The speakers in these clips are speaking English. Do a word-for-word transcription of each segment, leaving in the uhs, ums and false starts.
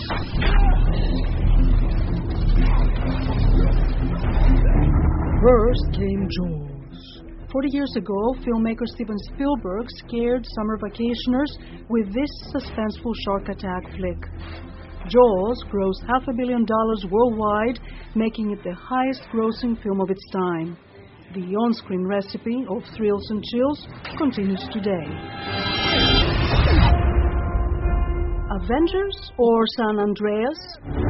First came Jaws. Forty years ago, filmmaker Steven Spielberg scared summer vacationers with this suspenseful shark attack flick. Jaws grossed half a billion dollars worldwide, making it the highest-grossing film of its time. The on-screen recipe of thrills and chills continues today. Avengers or San Andreas?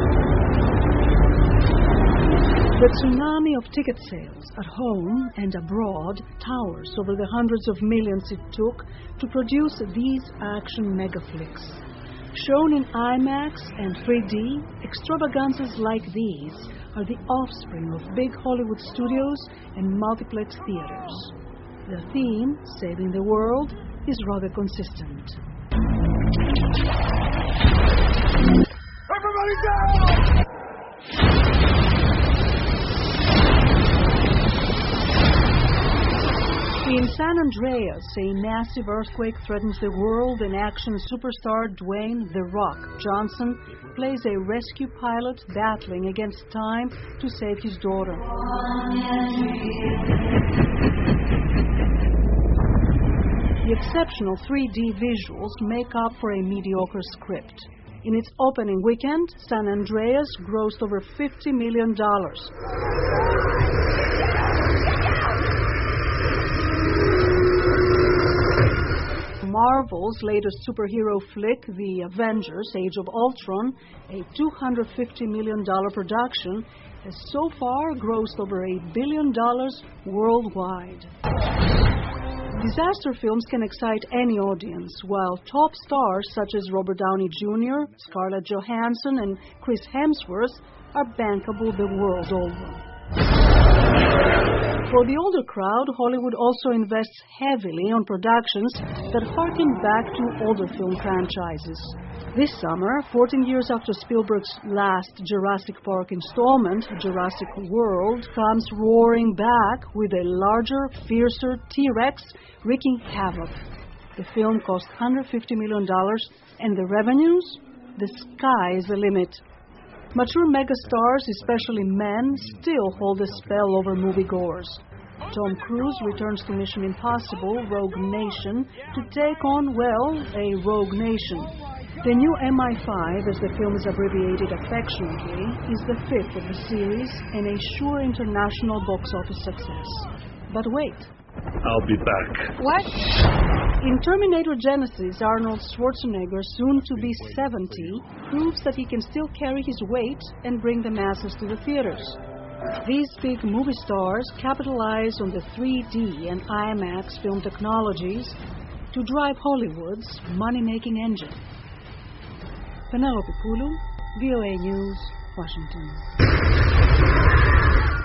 The tsunami of ticket sales at home and abroad towers over the hundreds of millions it took to produce these action megaflicks. Shown in IMAX and three D, extravaganzas like these are the offspring of big Hollywood studios and multiplex theaters. The theme, saving the world, is rather consistent. Everybody down! In San Andreas, a massive earthquake threatens the world, and action superstar Dwayne "The Rock" Johnson plays a rescue pilot battling against time to save his daughter. The exceptional three D visuals make up for a mediocre script. In its opening weekend, San Andreas grossed over fifty million dollars. Marvel's latest superhero flick, The Avengers: Age of Ultron, a two hundred fifty million dollars production, has so far grossed over a billion dollars worldwide. Disaster films can excite any audience, while top stars such as Robert Downey Junior, Scarlett Johansson, and Chris Hemsworth are bankable the world over. For the older crowd, Hollywood also invests heavily on productions that harken back to older film franchises. This summer, fourteen years after Spielberg's last Jurassic Park installment, Jurassic World comes roaring back with a larger, fiercer T-Rex wreaking havoc. The film cost one hundred fifty million dollars, and the revenues? The sky is the limit. Mature megastars, especially men, still hold a spell over moviegoers. Tom Cruise returns to Mission Impossible: Rogue Nation to take on, well, a rogue nation. The new M I five, as the film is abbreviated affectionately, is the fifth of the series and a sure international box office success. But wait. I'll be back. What? In Terminator Genesis, Arnold Schwarzenegger, soon to be seventy, proves that he can still carry his weight and bring the masses to the theaters. These big movie stars capitalize on the three D and IMAX film technologies to drive Hollywood's money-making engine. Penelope Pulu, V O A News, Washington.